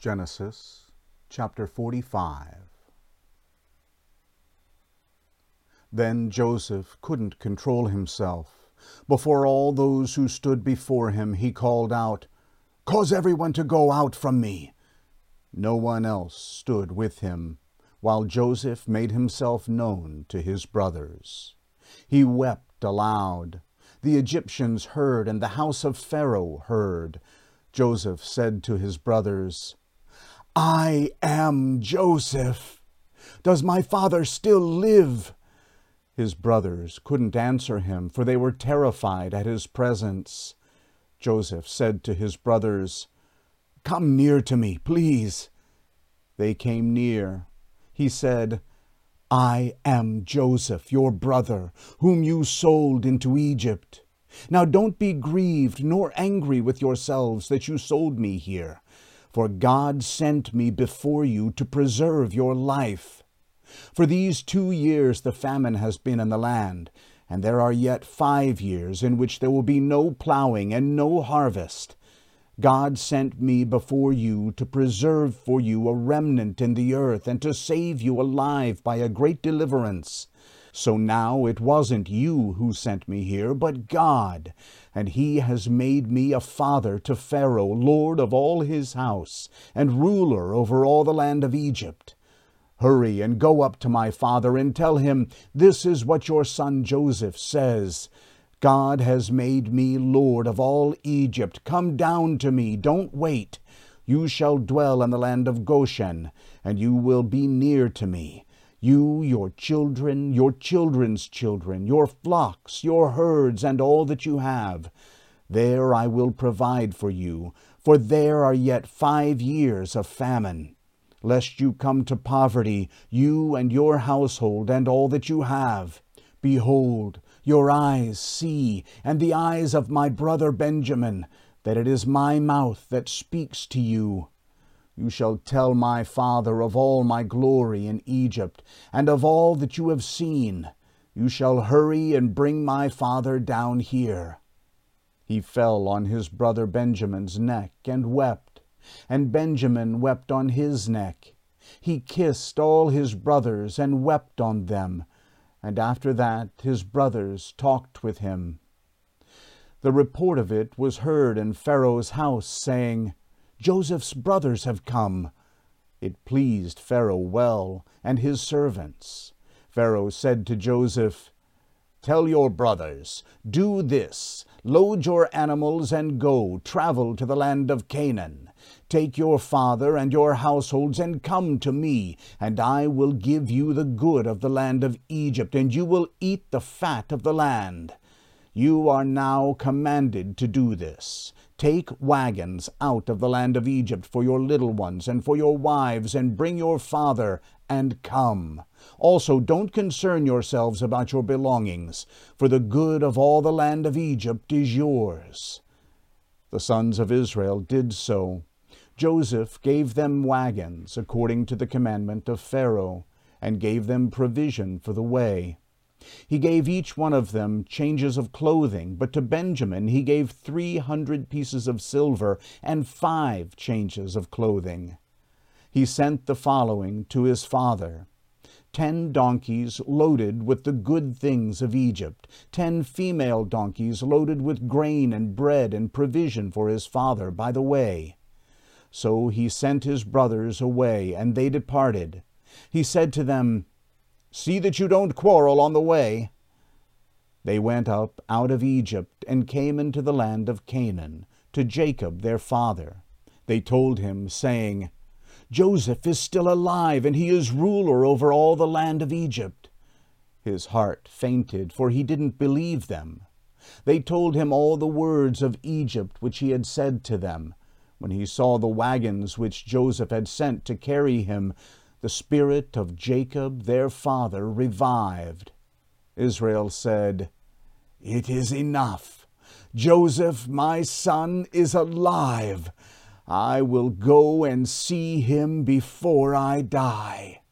Genesis chapter 45. Then Joseph couldn't control himself. Before all those who stood before him, he called out, "Cause everyone to go out from me." No one else stood with him, while Joseph made himself known to his brothers. He wept aloud. The Egyptians heard, and the house of Pharaoh heard. Joseph said to his brothers, "I am Joseph. Does my father still live?" His brothers couldn't answer him, for they were terrified at his presence. Joseph said to his brothers, "Come near to me, please." They came near. He said, "I am Joseph, your brother, whom you sold into Egypt. Now don't be grieved nor angry with yourselves that you sold me here, for God sent me before you to preserve your life. For these 2 years the famine has been in the land, and there are yet 5 years in which there will be no plowing and no harvest. God sent me before you to preserve for you a remnant in the earth and to save you alive by a great deliverance. So now it wasn't you who sent me here, but God, and He has made me a father to Pharaoh, lord of all his house, and ruler over all the land of Egypt. Hurry and go up to my father and tell him, 'This is what your son Joseph says. God has made me lord of all Egypt. Come down to me, don't wait. You shall dwell in the land of Goshen, and you will be near to me. You, your children, your children's children, your flocks, your herds, and all that you have. There I will provide for you, for there are yet 5 years of famine. Lest you come to poverty, you and your household, and all that you have. Behold, your eyes see, and the eyes of my brother Benjamin, that it is my mouth that speaks to you. You shall tell my father of all my glory in Egypt, and of all that you have seen. You shall hurry and bring my father down here." He fell on his brother Benjamin's neck and wept, and Benjamin wept on his neck. He kissed all his brothers and wept on them, and after that his brothers talked with him. The report of it was heard in Pharaoh's house, saying, "Joseph's brothers have come." It pleased Pharaoh well, and his servants. Pharaoh said to Joseph, "Tell your brothers, do this, load your animals and go, travel to the land of Canaan. Take your father and your households and come to me, and I will give you the good of the land of Egypt, and you will eat the fat of the land. You are now commanded to do this. Take wagons out of the land of Egypt for your little ones and for your wives, and bring your father, and come. Also don't concern yourselves about your belongings, for the good of all the land of Egypt is yours." The sons of Israel did so. Joseph gave them wagons according to the commandment of Pharaoh, and gave them provision for the way. He gave each one of them changes of clothing, but to Benjamin he gave 300 pieces of silver and 5 changes of clothing. He sent the following to his father: 10 donkeys loaded with the good things of Egypt, 10 female donkeys loaded with grain and bread and provision for his father by the way. So he sent his brothers away, and they departed. He said to them, "See that you don't quarrel on the way." They went up out of Egypt and came into the land of Canaan, to Jacob their father. They told him, saying, "Joseph is still alive, and he is ruler over all the land of Egypt." His heart fainted, for he didn't believe them. They told him all the words of Egypt which he had said to them. When he saw the wagons which Joseph had sent to carry him, the spirit of Jacob their father revived. Israel said, "It is enough. Joseph, my son, is alive. I will go and see him before I die."